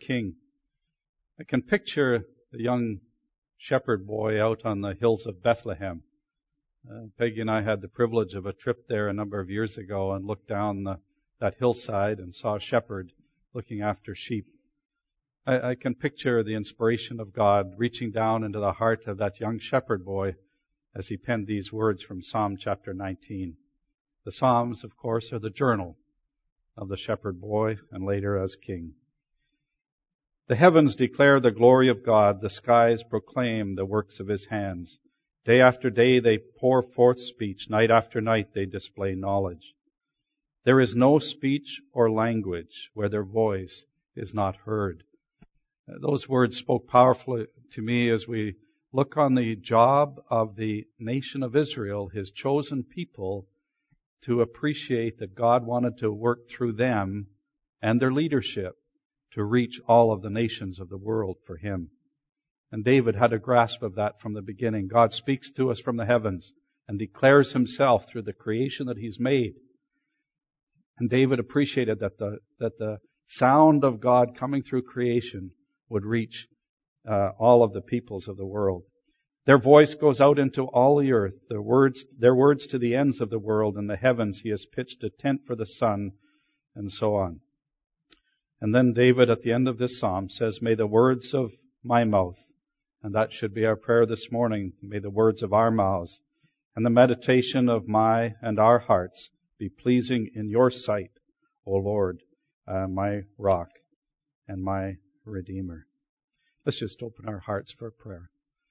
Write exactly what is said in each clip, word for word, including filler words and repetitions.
king. I can picture the young shepherd boy out on the hills of Bethlehem. Uh, Peggy and I had the privilege of a trip there a number of years ago and looked down the, that hillside and saw a shepherd looking after sheep. I, I can picture the inspiration of God reaching down into the heart of that young shepherd boy as he penned these words from Psalm chapter nineteen. The Psalms, of course, are the journal of the shepherd boy and later as king. The heavens declare the glory of God. The skies proclaim the works of His hands. Day after day they pour forth speech. Night after night they display knowledge. There is no speech or language where their voice is not heard. Those words spoke powerfully to me as we look on the job of the nation of Israel, His chosen people, to appreciate that God wanted to work through them and their leadership to reach all of the nations of the world for Him. And David had a grasp of that from the beginning. God speaks to us from the heavens and declares Himself through the creation that He's made. And David appreciated that the that the sound of God coming through creation would reach uh, all of the peoples of the world. Their voice goes out into all the earth, their words, their words to the ends of the world. In the heavens He has pitched a tent for the sun, and so on. And then David at the end of this psalm says, may the words of my mouth, and that should be our prayer this morning, may the words of our mouths and the meditation of my and our hearts be pleasing in Your sight, O Lord, uh, my rock and my Redeemer. Let's just open our hearts for prayer.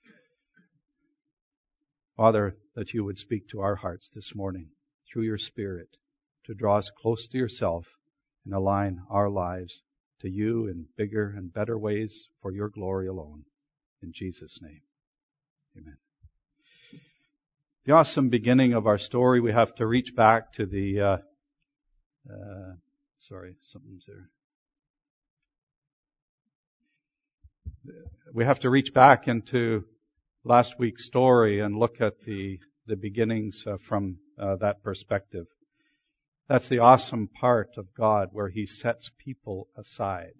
Father, that You would speak to our hearts this morning through Your Spirit to draw us close to Yourself and align our lives to You in bigger and better ways for Your glory alone. In Jesus' name, amen. The awesome beginning of our story, we have to reach back to the, uh, uh, sorry, something's there. We have to reach back into last week's story and look at the, the beginnings uh, from uh, that perspective. That's the awesome part of God, where He sets people aside.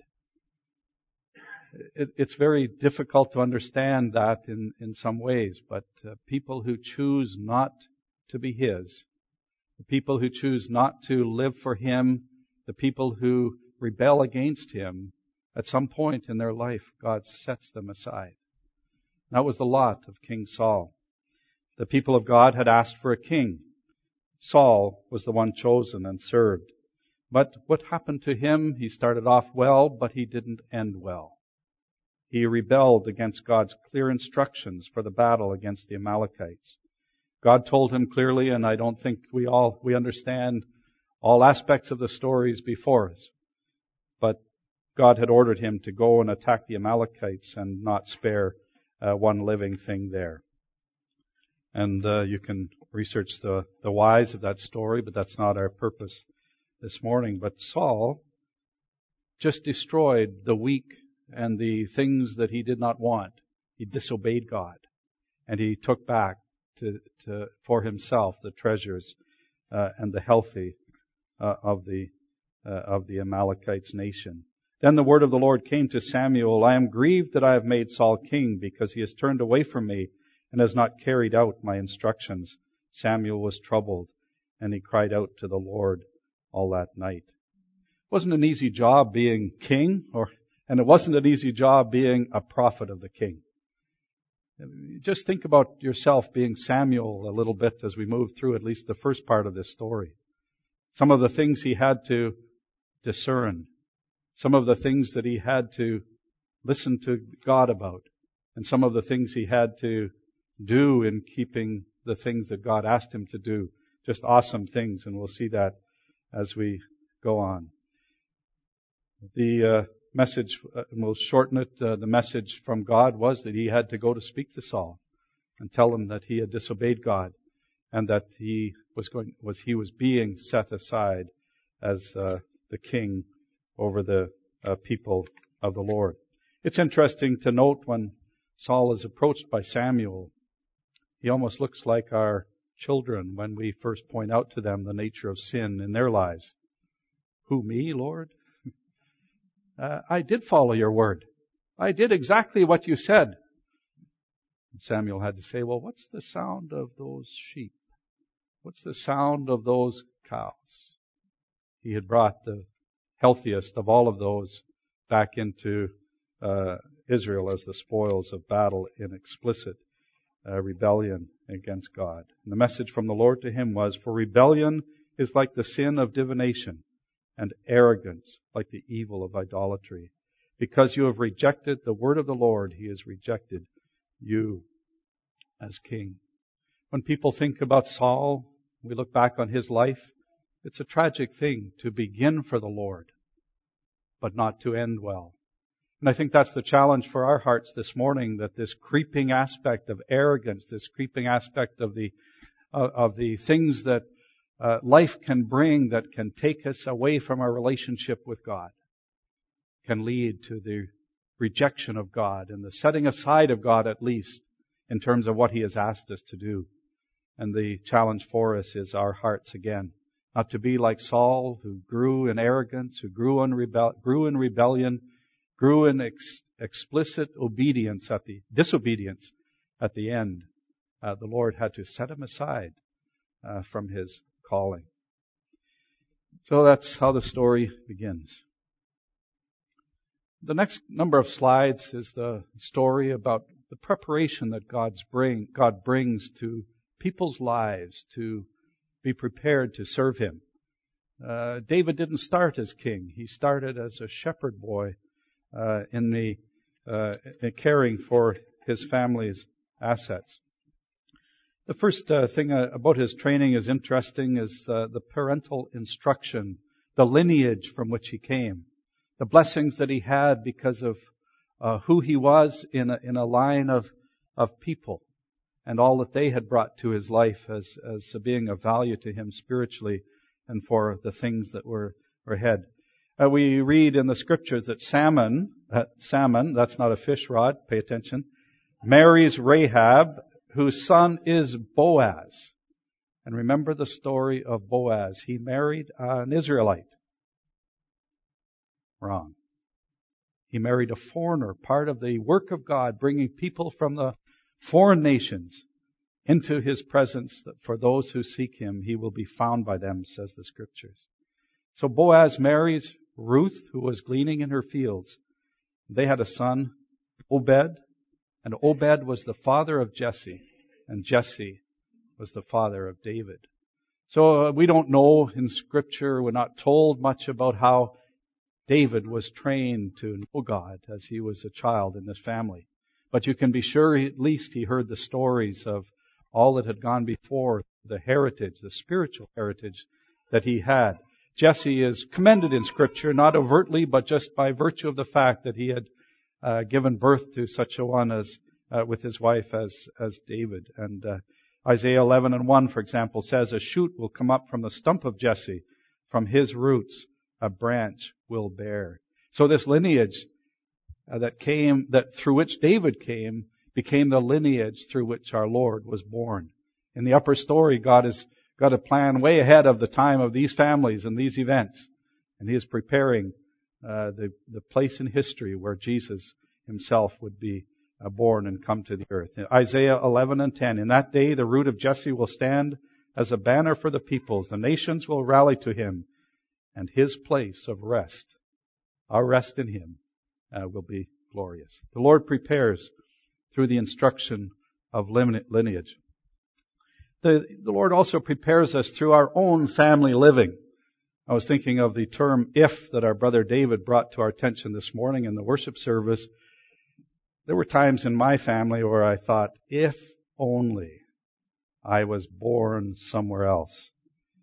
It, it's very difficult to understand that in, in some ways, but uh, people who choose not to be His, the people who choose not to live for Him, the people who rebel against Him, at some point in their life, God sets them aside. That was the lot of King Saul. The people of God had asked for a king. Saul was the one chosen and served. But what happened to him? He started off well, but he didn't end well. He rebelled against God's clear instructions for the battle against the Amalekites. God told him clearly, and I don't think we all, we understand all aspects of the stories before us. But God had ordered him to go and attack the Amalekites and not spare uh, one living thing there. And uh, you can research the, the whys of that story, but that's not our purpose this morning. But Saul just destroyed the weak and the things that he did not want. He disobeyed God, and he took back to, to for himself the treasures uh, and the healthy uh, of the uh, of the Amalekites nation. Then the word of the Lord came to Samuel, I am grieved that I have made Saul king, because he has turned away from me and has not carried out my instructions. Samuel was troubled, and he cried out to the Lord all that night. It wasn't an easy job being king, or and it wasn't an easy job being a prophet of the king. Just think about yourself being Samuel a little bit as we move through at least the first part of this story. Some of the things he had to discern. Some of the things that he had to listen to God about. And some of the things he had to do in keeping the things that God asked him to do. Just awesome things, and we'll see that as we go on. The uh, message, uh, we'll shorten it, uh, the message from God was that he had to go to speak to Saul and tell him that he had disobeyed God and that he was going, was he was being set aside as uh, the king over the uh, people of the Lord. It's interesting to note when Saul is approached by Samuel, he almost looks like our children when we first point out to them the nature of sin in their lives. Who, me, Lord? uh, I did follow your word. I did exactly what you said. And Samuel had to say, well, what's the sound of those sheep? What's the sound of those cows? He had brought the healthiest of all of those back into uh, Israel as the spoils of battle in explicit uh, rebellion against God. And the message from the Lord to him was, for rebellion is like the sin of divination, and arrogance like the evil of idolatry. Because you have rejected the word of the Lord, He has rejected you as king. When people think about Saul, we look back on his life, it's a tragic thing to begin for the Lord, but not to end well. And I think that's the challenge for our hearts this morning, that this creeping aspect of arrogance, this creeping aspect of the uh, of the things that uh, life can bring that can take us away from our relationship with God, can lead to the rejection of God and the setting aside of God, at least in terms of what He has asked us to do. And the challenge for us is our hearts again, not to be like Saul, who grew in arrogance, who grew in, rebel- grew in rebellion, grew in ex- explicit obedience at the disobedience at the end. Uh, the Lord had to set him aside uh, from his calling. So that's how the story begins. The next number of slides is the story about the preparation that God's bring, God brings to people's lives to be prepared to serve Him. Uh, David didn't start as king. He started as a shepherd boy uh, in the uh, in caring for his family's assets. The first uh, thing uh, about his training is interesting is uh, the parental instruction, the lineage from which he came, the blessings that he had because of uh, who he was in a, in a line of of people, and all that they had brought to his life as as being of value to him spiritually and for the things that were, were ahead. Uh, we read in the scriptures that Salmon, uh, Salmon, that's not a fish rod, pay attention, marries Rahab, whose son is Boaz. And remember the story of Boaz. He married an Israelite. Wrong. He married a foreigner, part of the work of God, bringing people from the foreign nations into His presence, that for those who seek Him, He will be found by them, says the Scriptures. So Boaz marries Ruth, who was gleaning in her fields. They had a son, Obed, and Obed was the father of Jesse, and Jesse was the father of David. So uh, we don't know in Scripture, we're not told much about how David was trained to know God as he was a child in this family. But you can be sure he, at least he heard the stories of all that had gone before, the heritage, the spiritual heritage that he had. Jesse is commended in Scripture, not overtly, but just by virtue of the fact that he had uh, given birth to such a one as uh, with his wife as as David. And uh, Isaiah eleven and one, for example, says, "A shoot will come up from the stump of Jesse; from his roots a branch will bear." So this lineage uh, that came, that through which David came, became the lineage through which our Lord was born. In the upper story, God has got a plan way ahead of the time of these families and these events. And He is preparing uh, the, the place in history where Jesus Himself would be uh, born and come to the earth. In Isaiah eleven and ten, "In that day the root of Jesse will stand as a banner for the peoples. The nations will rally to Him, and His place of rest, our rest in Him, uh, will be glorious." The Lord prepares through the instruction of lineage. The, the Lord also prepares us through our own family living. I was thinking of the term "if" that our brother David brought to our attention this morning in the worship service. There were times in my family where I thought, if only I was born somewhere else.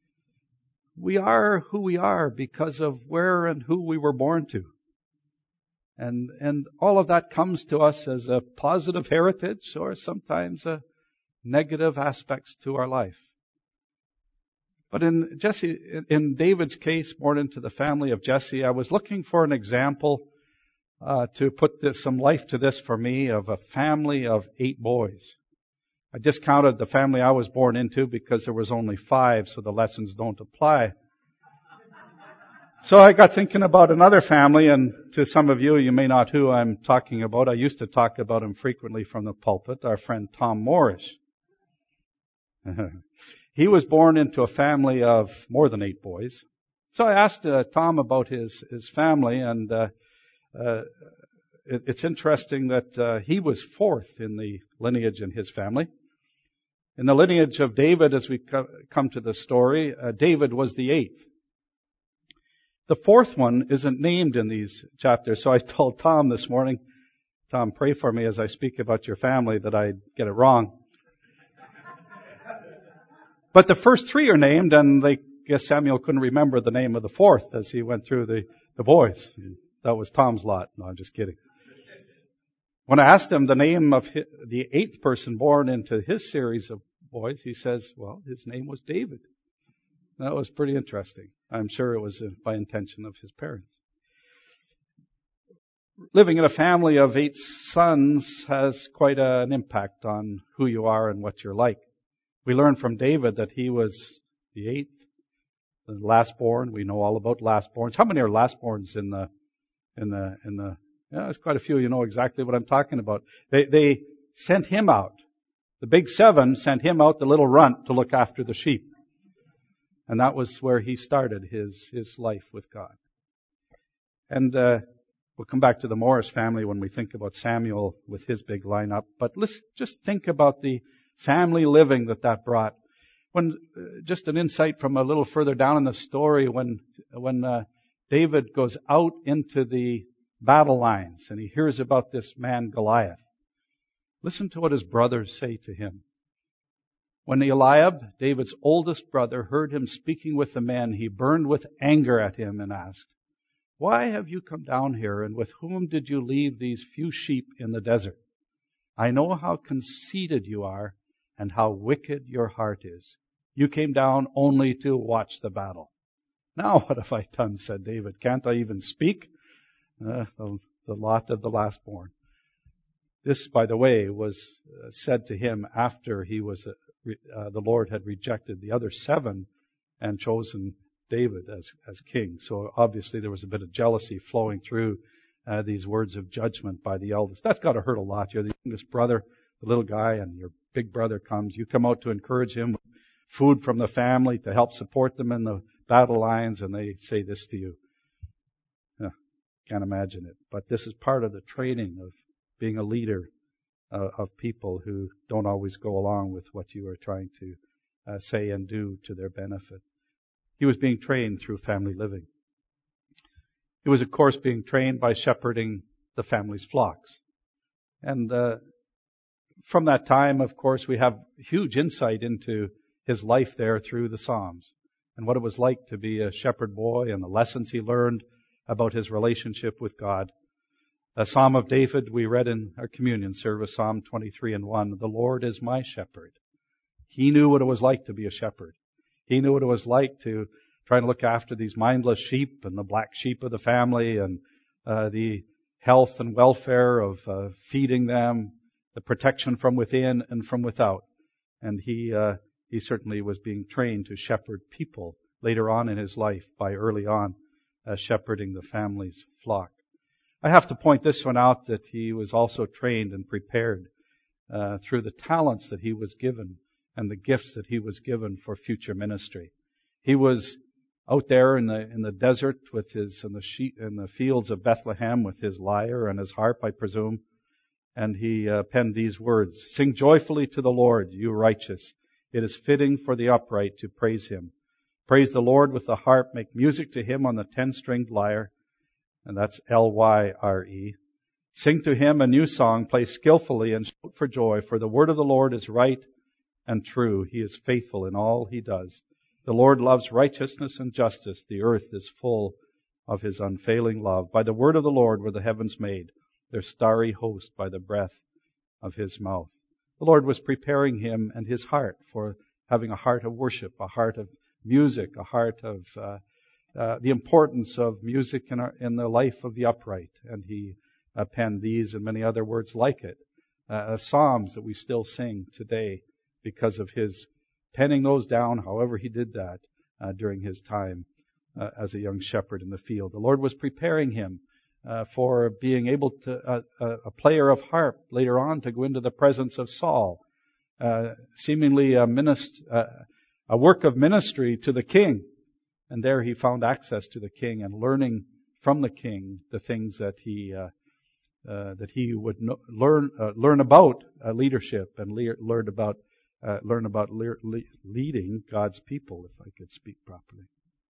We are who we are because of where and who we were born to. And and all of that comes to us as a positive heritage or sometimes a negative aspects to our life. But in Jesse, in David's case, born into the family of Jesse, I was looking for an example uh, to put this, some life to this for me, of a family of eight boys. I discounted the family I was born into because there was only five, so the lessons don't apply. So I got thinking about another family, and to some of you, you may not who I'm talking about. I used to talk about him frequently from the pulpit, our friend Tom Morris. He was born into a family of more than eight boys. So I asked uh, Tom about his, his family, and uh, uh, it, it's interesting that uh, he was fourth in the lineage in his family. In the lineage of David, as we co- come to the story, uh, David was the eighth. The fourth one isn't named in these chapters, so I told Tom this morning, Tom, pray for me as I speak about your family that I get it wrong. But the first three are named, and they guess Samuel couldn't remember the name of the fourth as he went through the, the boys. That was Tom's lot. No, I'm just kidding. When I asked him the name of his, the eighth person born into his series of boys, he says, well, his name was David. That was pretty interesting. I'm sure it was by intention of his parents. Living in a family of eight sons has quite a, an impact on who you are and what you're like. We learn from David that he was the eighth, the lastborn. We know all about lastborns. How many are lastborns in the, in the, in the, yeah, there's quite a few. You know exactly what I'm talking about. They, they sent him out. The big seven sent him out, the little runt, to look after the sheep. And that was where he started his, his life with God. And, uh, we'll come back to the Morris family when we think about Samuel with his big lineup. But let's just think about the family living that that brought. When, uh, just an insight from a little further down in the story, when, when, uh, David goes out into the battle lines and he hears about this man Goliath. Listen to what his brothers say to him. When Eliab, David's oldest brother, heard him speaking with the men, he burned with anger at him and asked, why have you come down here, and with whom did you leave these few sheep in the desert? I know how conceited you are and how wicked your heart is. You came down only to watch the battle. Now what have I done, said David. Can't I even speak? Uh, the, the lot of the lastborn. This, by the way, was uh, said to him after he was uh, re, uh, the Lord had rejected the other seven and chosen David as as king. So obviously there was a bit of jealousy flowing through uh, these words of judgment by the eldest. That's got to hurt a lot. You're the youngest brother, the little guy, and your big brother comes. You come out to encourage him with food from the family to help support them in the battle lines, and they say this to you. Uh, can't imagine it. But this is part of the training of being a leader uh, of people who don't always go along with what you are trying to uh, say and do to their benefit. He was being trained through family living. He was, of course, being trained by shepherding the family's flocks. And uh, from that time, of course, we have huge insight into his life there through the Psalms and what it was like to be a shepherd boy and the lessons he learned about his relationship with God. A Psalm of David we read in our communion service, Psalm twenty-three and one. The Lord is my shepherd. He knew what it was like to be a shepherd. He knew what it was like to try and look after these mindless sheep and the black sheep of the family and uh, the health and welfare of uh, feeding them, the protection from within and from without. And he uh, he certainly was being trained to shepherd people later on in his life by early on uh, shepherding the family's flock. I have to point this one out that he was also trained and prepared uh, through the talents that he was given and the gifts that he was given for future ministry. He was out there in the in the desert with his in the sheep in the fields of Bethlehem with his lyre and his harp, I presume, and he uh, penned these words: "Sing joyfully to the Lord, you righteous. It is fitting for the upright to praise Him. Praise the Lord with the harp. Make music to Him on the ten-stringed lyre." And that's L Y R E. "Sing to Him a new song. Play skillfully and shout for joy. For the word of the Lord is right and true. He is faithful in all He does. The Lord loves righteousness and justice. The earth is full of His unfailing love. By the word of the Lord were the heavens made, their starry host by the breath of His mouth." The Lord was preparing him and his heart for having a heart of worship, a heart of music, a heart of uh, uh, the importance of music in, our, in the life of the upright. And he uh, penned these and many other words like it, uh, psalms that we still sing today because of his penning those down, however he did that uh, during his time uh, as a young shepherd in the field. The Lord was preparing him uh, for being able to, uh, uh, a player of harp later on, to go into the presence of Saul, uh, seemingly a, minist- uh, a work of ministry to the king. And there he found access to the king and learning from the king the things that he uh, uh, that he would know, learn uh, learn about uh, leadership and le- learn about uh, learn about le- le- leading God's people, if I could speak properly.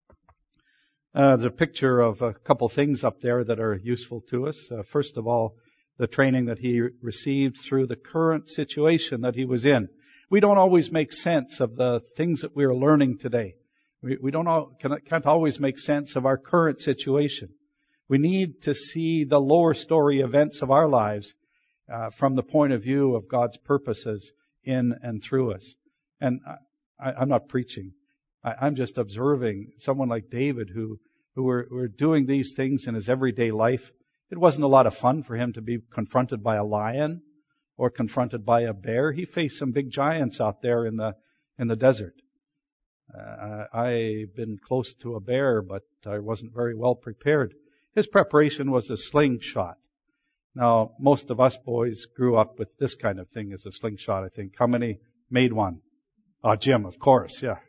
Uh, there's a picture of a couple things up there that are useful to us. Uh, first of all, the training that he received through the current situation that he was in. We don't always make sense of the things that we are learning today. We, we don't all, can, can't always make sense of our current situation. We need to see the lower story events of our lives uh, from the point of view of God's purposes in and through us. And I, I'm not preaching. I, I'm just observing someone like David who, who were, were doing these things in his everyday life. It wasn't a lot of fun for him to be confronted by a lion or confronted by a bear. He faced some big giants out there in the in the desert. Uh, I've been close to a bear, but I wasn't very well prepared. His preparation was a slingshot. Now, most of us boys grew up with this kind of thing as a slingshot, I think. How many made one? Oh, Jim, of course, yeah.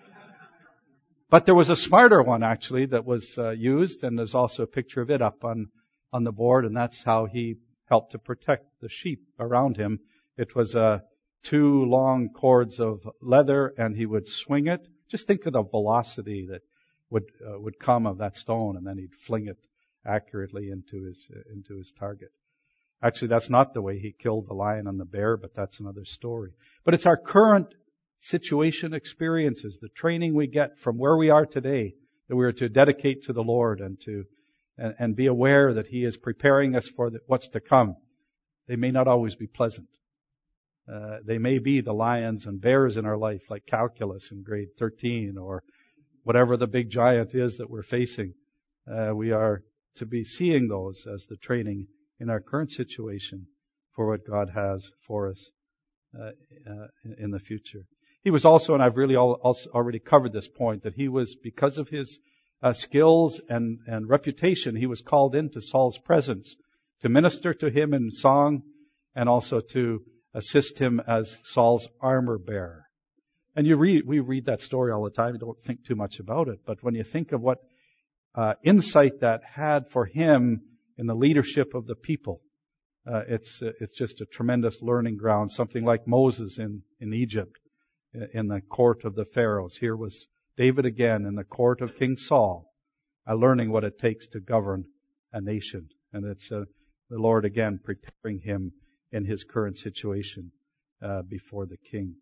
But there was a smarter one, actually, that was uh, used, and there's also a picture of it up on, on the board, and that's how he helped to protect the sheep around him. It was uh, two long cords of leather, and he would swing it. Just think of the velocity that would uh, would come of that stone, and then he'd fling it accurately into his uh, into his target. Actually, that's not the way he killed the lion and the bear, but that's another story. But it's our current situation experiences, the training we get from where we are today, that we are to dedicate to the Lord and to and, and be aware that He is preparing us for the, what's to come. They may not always be pleasant. Uh, they may be the lions and bears in our life, like calculus in grade thirteen, or whatever the big giant is that we're facing. Uh, we are to be seeing those as the training in our current situation for what God has for us uh, uh, in the future. He was also, and I've really all, also already covered this point, that he was, because of his uh, skills and, and reputation, he was called into Saul's presence to minister to him in song and also to assist him as Saul's armor bearer. And you read, we read that story all the time. You don't think too much about it. But when you think of what uh, insight that had for him in the leadership of the people, uh, it's uh, it's just a tremendous learning ground. Something like Moses in in Egypt, in the court of the Pharaohs. Here was David again in the court of King Saul, uh, learning what it takes to govern a nation. And it's uh, the Lord again preparing him in his current situation uh, before the king.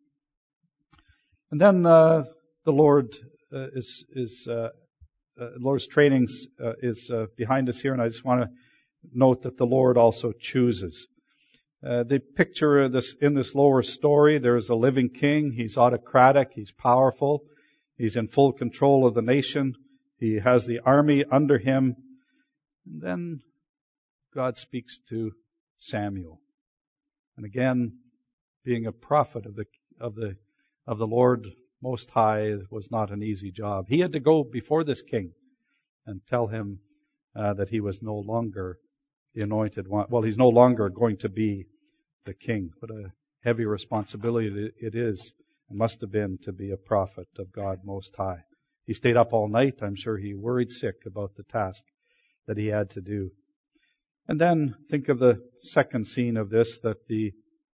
And then uh, the Lord uh, is is uh, uh, Lord's trainings uh, is uh, behind us here, and I just want to note that the Lord also chooses. Uh, the picture of this in this lower story, there is a living king. He's autocratic. He's powerful. He's in full control of the nation. He has the army under him. And then God speaks to Samuel. And again, being a prophet of the of the of the Lord Most High was not an easy job. He had to go before this king and tell him uh, that he was no longer the anointed one. Well, he's no longer going to be the king. What a heavy responsibility it is, and must have been, to be a prophet of God Most High. He stayed up all night. I'm sure he worried sick about the task that he had to do. And then think of the second scene of this, that the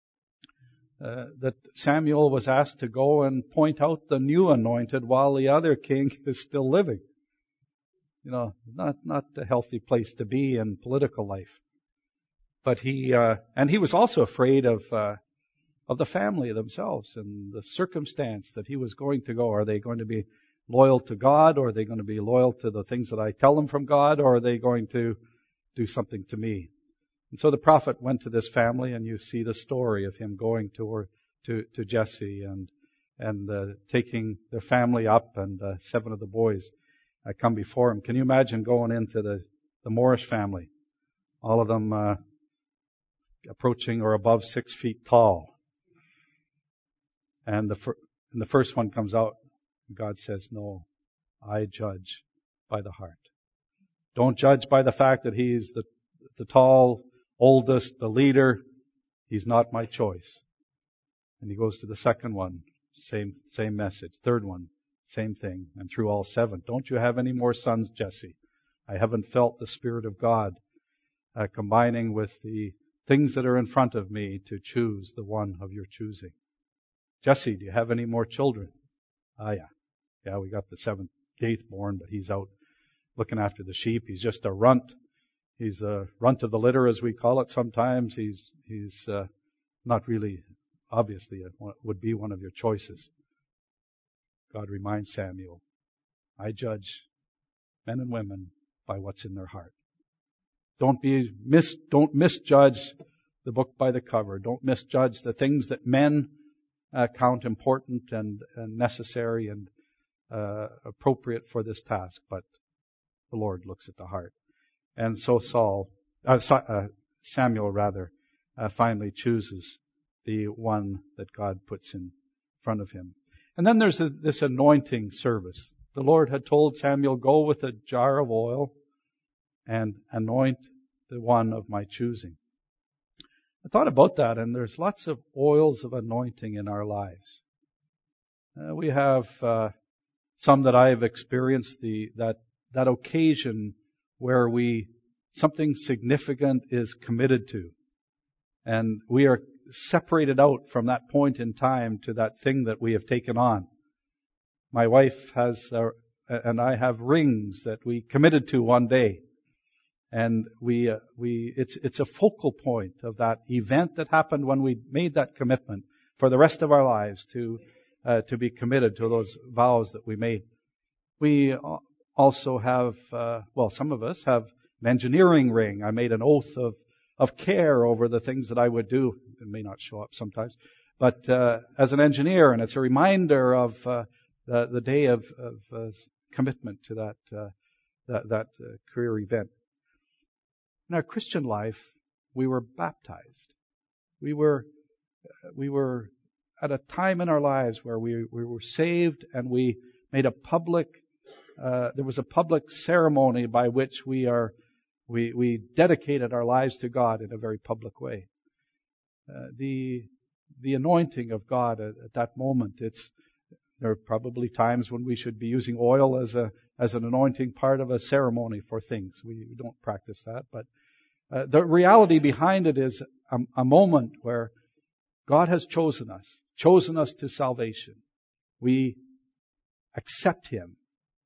uh, that Samuel was asked to go and point out the new anointed while the other king is still living. You know, not not a healthy place to be in political life. But he uh, and he was also afraid of uh, of the family themselves and the circumstance that he was going to go. Are they going to be loyal to God, or are they going to be loyal to the things that I tell them from God, or are they going to do something to me? And so the prophet went to this family, and you see the story of him going to to, to Jesse and and uh, taking their family up, and uh, seven of the boys uh, come before him. Can you imagine going into the the Moorish family, all of them uh, approaching or above six feet tall, and the fir- and the first one comes out, and God says, "No, I judge by the heart. Don't judge by the fact that he's the, the tall, oldest, the leader. He's not my choice. And he goes to the second one, same, same message. Third one, same thing. And through all seven. Don't you have any more sons, Jesse? I haven't felt the Spirit of God uh, combining with the things that are in front of me to choose the one of your choosing. Jesse, do you have any more children? Ah, yeah. Yeah, we got the seventh, eighth born, but he's out looking after the sheep. He's just a runt. He's a runt of the litter, as we call it sometimes. He's he's uh, not really, obviously, a, would be one of your choices. God reminds Samuel, I judge men and women by what's in their heart. Don't be mis, don't misjudge the book by the cover. Don't misjudge the things that men uh, count important and, and necessary and uh, appropriate for this task. But the Lord looks at the heart. And so Saul, uh, uh, Samuel rather, uh, finally chooses the one that God puts in front of him. And then there's a, this anointing service. The Lord had told Samuel, go with a jar of oil and anoint the one of my choosing. I thought about that, and there's lots of oils of anointing in our lives. Uh, we have uh, some that I have experienced, the that that occasion where we something significant is committed to, and we are separated out from that point in time to that thing that we have taken on. My wife has, uh, and I have rings that we committed to one day. And we, uh, we, it's, it's a focal point of that event that happened when we made that commitment for the rest of our lives to, uh, to be committed to those vows that we made. We also have, uh, well, some of us have an engineering ring. I made an oath of, of care over the things that I would do. It may not show up sometimes, but, uh, as an engineer, and it's a reminder of, uh, the, the day of, of, uh, commitment to that, uh, that, that uh, career event. In our Christian life, we were baptized. We were, we were at a time in our lives where we, we were saved, and we made a public, uh, there was a public ceremony by which we are, we, we dedicated our lives to God in a very public way. Uh, the, the anointing of God at, at that moment, it's, there are probably times when we should be using oil as a as an anointing part of a ceremony for things. We don't practice that, but uh, the reality behind it is a, a moment where God has chosen us, chosen us to salvation. We accept Him,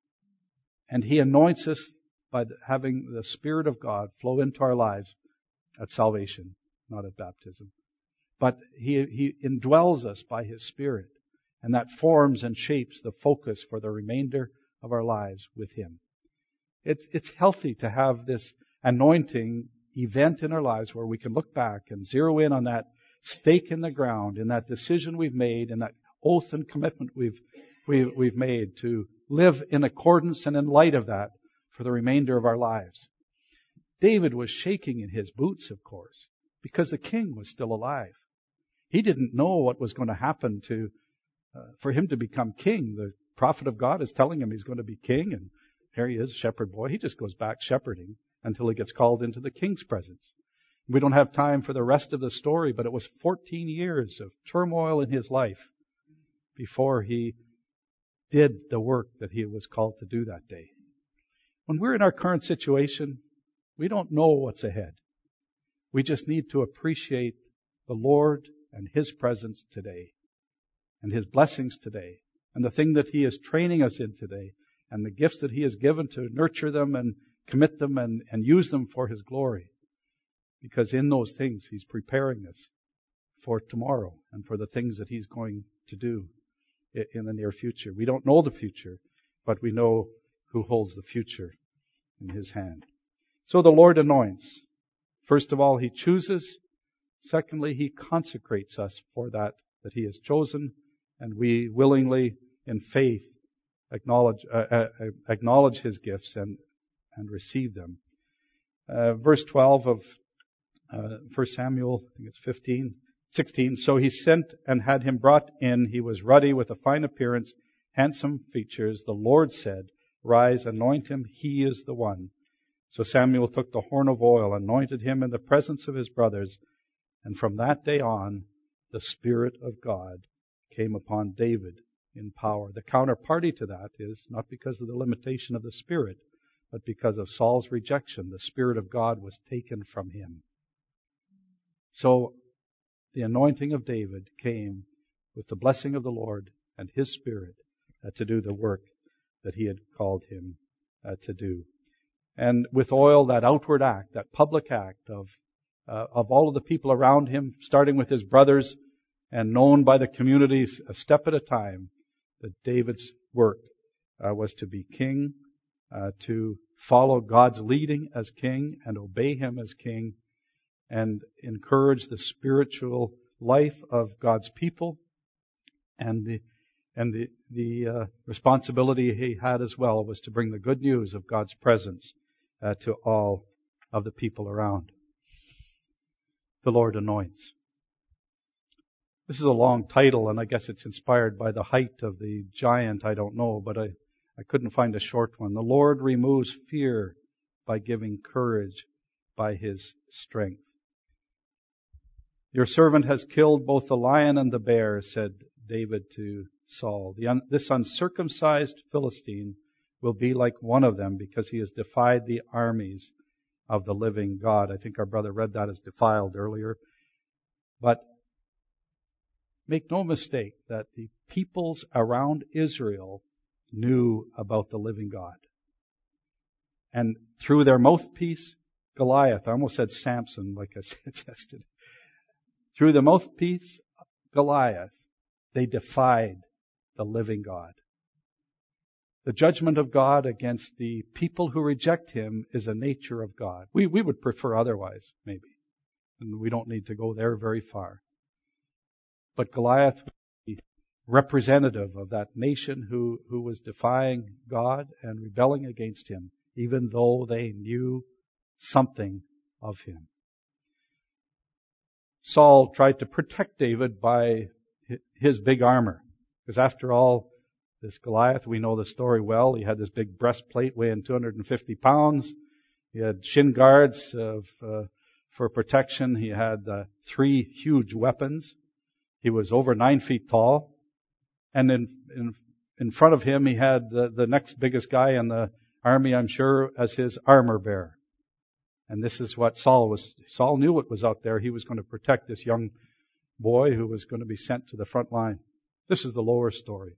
and He anoints us by the, having the Spirit of God flow into our lives at salvation, not at baptism. But He He indwells us by His Spirit. And that forms and shapes the focus for the remainder of our lives with Him. It's, it's healthy to have this anointing event in our lives where we can look back and zero in on that stake in the ground, in that decision we've made, in that oath and commitment we've, we've, we've made to live in accordance and in light of that for the remainder of our lives. David was shaking in his boots, of course, because the king was still alive. He didn't know what was going to happen to Uh, for him to become king. The prophet of God is telling him he's going to be king, and here he is, shepherd boy. He just goes back shepherding until he gets called into the king's presence. We don't have time for the rest of the story, but it was fourteen years of turmoil in his life before he did the work that he was called to do that day. When we're in our current situation, we don't know what's ahead. We just need to appreciate the Lord and His presence today, and His blessings today, and the thing that He is training us in today, and the gifts that He has given to nurture them and commit them and, and use them for His glory. Because in those things, He's preparing us for tomorrow and for the things that He's going to do in the near future. We don't know the future, but we know who holds the future in His hand. So the Lord anoints. First of all, He chooses. Secondly, He consecrates us for that that He has chosen. And we willingly, in faith, acknowledge uh, uh, acknowledge His gifts and and receive them. Uh, verse twelve of uh, First Samuel, I think it's fifteen, sixteen. So he sent and had him brought in. He was ruddy with a fine appearance, handsome features. The Lord said, Rise, anoint him, he is the one. So Samuel took the horn of oil, anointed him in the presence of his brothers, and from that day on, the Spirit of God came upon David in power. The counterparty to that is not because of the limitation of the Spirit, but because of Saul's rejection. The Spirit of God was taken from him. So the anointing of David came with the blessing of the Lord and His Spirit uh, to do the work that He had called him uh, to do. And with oil, that outward act, that public act of uh, of all of the people around him, starting with his brothers and known by the communities a step at a time, that David's work uh, was to be king, uh, to follow God's leading as king and obey Him as king, and encourage the spiritual life of God's people, and the and the the uh, responsibility he had as well was to bring the good news of God's presence uh, to all of the people around. The Lord anoints. This is a long title, and I guess it's inspired by the height of the giant. I don't know, but I, I couldn't find a short one. The Lord removes fear by giving courage by His strength. Your servant has killed both the lion and the bear, said David to Saul. The un- this uncircumcised Philistine will be like one of them because he has defied the armies of the living God. I think our brother read that as defiled earlier. But make no mistake that the peoples around Israel knew about the living God. And through their mouthpiece, Goliath, I almost said Samson, like I suggested. Through the mouthpiece, Goliath, they defied the living God. The judgment of God against the people who reject Him is a nature of God. We, we would prefer otherwise, maybe. And we don't need to go there very far. But Goliath was the representative of that nation who, who was defying God and rebelling against Him, even though they knew something of Him. Saul tried to protect David by his big armor. Because after all, this Goliath, we know the story well. He had this big breastplate weighing two hundred fifty pounds. He had shin guards of, uh, for protection. He had uh, three huge weapons. He was over nine feet tall. And in, in, in front of him, he had the, the next biggest guy in the army, I'm sure, as his armor bearer. And this is what Saul was. Saul knew what was out there. He was going to protect this young boy who was going to be sent to the front line. This is the lower story.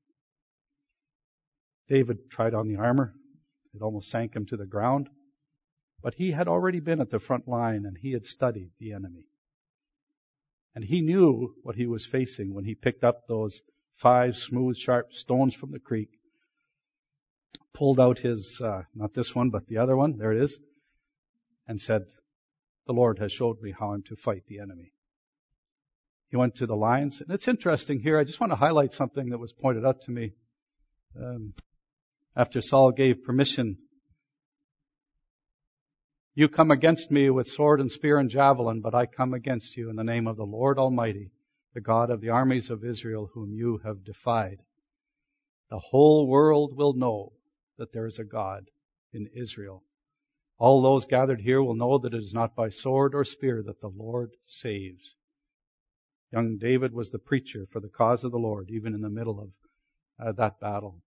David tried on the armor. It almost sank him to the ground. But he had already been at the front line and he had studied the enemy. And he knew what he was facing when he picked up those five smooth, sharp stones from the creek, pulled out his, uh, not this one, but the other one, there it is, and said, the Lord has showed me how I'm to fight the enemy. He went to the lines. And it's interesting here. I just want to highlight something that was pointed out to me um, after Saul gave permission. You come against me with sword and spear and javelin, but I come against you in the name of the Lord Almighty, the God of the armies of Israel, whom you have defied. The whole world will know that there is a God in Israel. All those gathered here will know that it is not by sword or spear that the Lord saves. Young David was the preacher for the cause of the Lord, even in the middle of uh, that battle.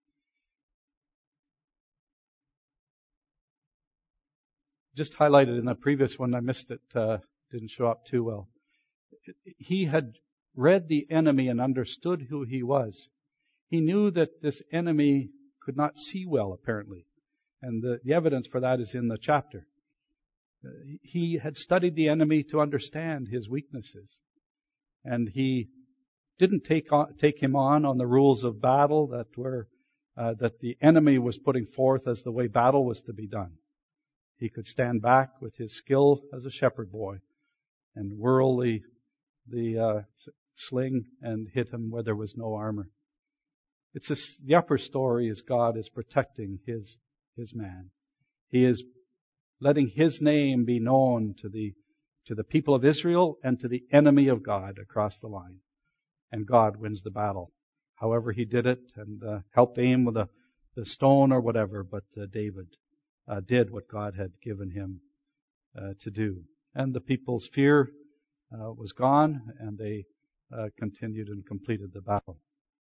Just highlighted in the previous one, I missed it, uh, didn't show up too well. He had read the enemy and understood who he was. He knew that this enemy could not see well, apparently. And the, the evidence for that is in the chapter. Uh, he had studied the enemy to understand his weaknesses. And he didn't take on, take him on on the rules of battle that were uh, that the enemy was putting forth as the way battle was to be done. He could stand back with his skill as a shepherd boy and whirl the, the uh, sling and hit him where there was no armor. It's a, the upper story is God is protecting His His man. He is letting His name be known to the to the people of Israel and to the enemy of God across the line. And God wins the battle. However He did it, and uh, helped aim with a the stone or whatever, but uh, David uh, did what God had given him uh, to do. And the people's fear uh, was gone, and they uh, continued and completed the battle.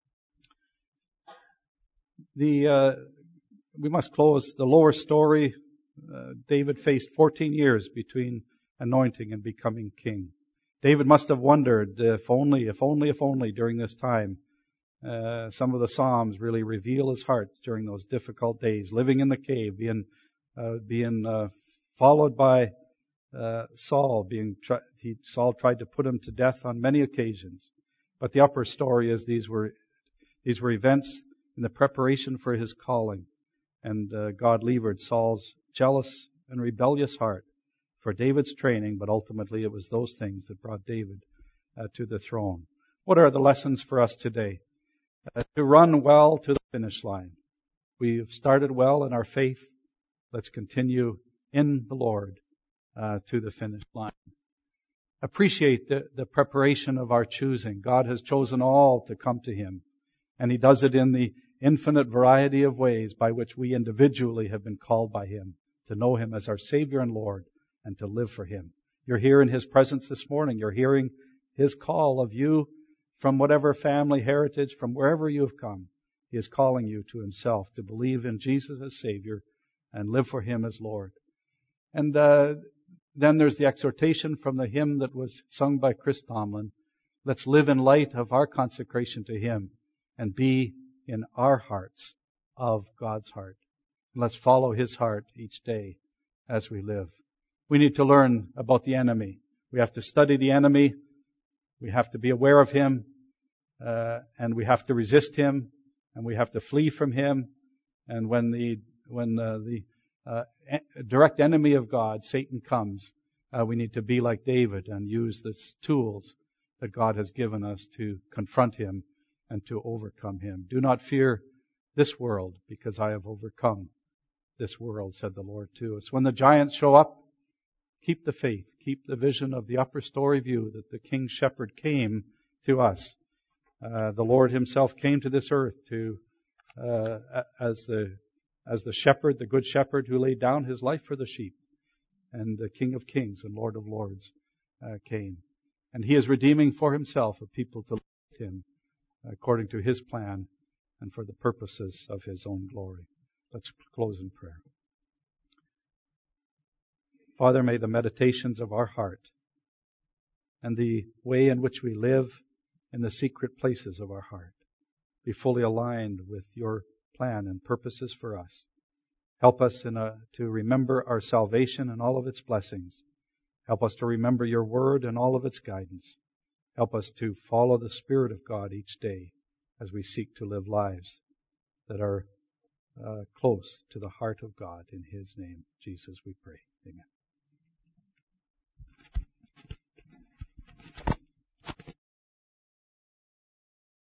The uh, we must close the lower story. Uh, David faced fourteen years between anointing and becoming king. David must have wondered if only, if only, if only during this time. Uh, some of the Psalms really reveal his heart during those difficult days, living in the cave, being uh, being uh, followed by uh, Saul. Being tri- he, Saul tried to put him to death on many occasions. But the upper story is these were these were events in the preparation for his calling, and uh, God levered Saul's jealous and rebellious heart for David's training. But ultimately, it was those things that brought David uh, to the throne. What are the lessons for us today? Uh, to run well to the finish line. We've started well in our faith. Let's continue in the Lord uh, to the finish line. Appreciate the, the preparation of our choosing. God has chosen all to come to Him, and He does it in the infinite variety of ways by which we individually have been called by Him to know Him as our Savior and Lord and to live for Him. You're here in His presence this morning. You're hearing His call of you from whatever family heritage, from wherever you have come. He is calling you to Himself, to believe in Jesus as Savior and live for Him as Lord. And uh, then there's the exhortation from the hymn that was sung by Chris Tomlin. Let's live in light of our consecration to Him and be in our hearts of God's heart. And let's follow His heart each day as we live. We need to learn about the enemy. We have to study the enemy. We have to be aware of him, uh, and we have to resist him, and we have to flee from him. And when the when uh, the uh, direct enemy of God, Satan, comes, uh, we need to be like David and use the tools that God has given us to confront him and to overcome him. Do not fear this world, because I have overcome this world, said the Lord to us. When the giants show up, keep the faith. Keep the vision of the upper story view that the King Shepherd came to us. Uh, the Lord Himself came to this earth to uh, as the as the shepherd, the good shepherd who laid down His life for the sheep. And the King of Kings and Lord of Lords uh, came. And He is redeeming for Himself a people to live with Him according to His plan and for the purposes of His own glory. Let's close in prayer. Father, may the meditations of our heart and the way in which we live in the secret places of our heart be fully aligned with Your plan and purposes for us. Help us in a, to remember our salvation and all of its blessings. Help us to remember Your word and all of its guidance. Help us to follow the Spirit of God each day as we seek to live lives that are uh, close to the heart of God. In His name, Jesus, we pray. Amen.